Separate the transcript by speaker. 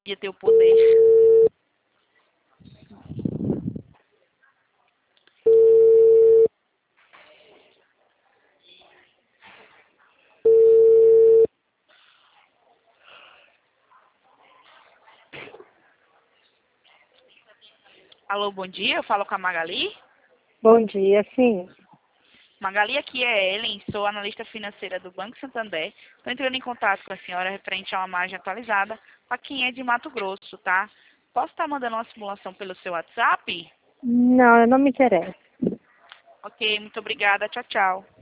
Speaker 1: ia ter o poder. Alô, bom dia, eu falo com a Magali.
Speaker 2: Bom dia, sim.
Speaker 1: Magali, aqui é Ellen, sou analista financeira do Banco Santander. Estou entrando em contato com a senhora referente a uma margem atualizada para quem é de Mato Grosso, tá? Posso estar mandando uma simulação pelo seu WhatsApp?
Speaker 2: Não, não me interessa.
Speaker 1: Ok, muito obrigada. Tchau, tchau.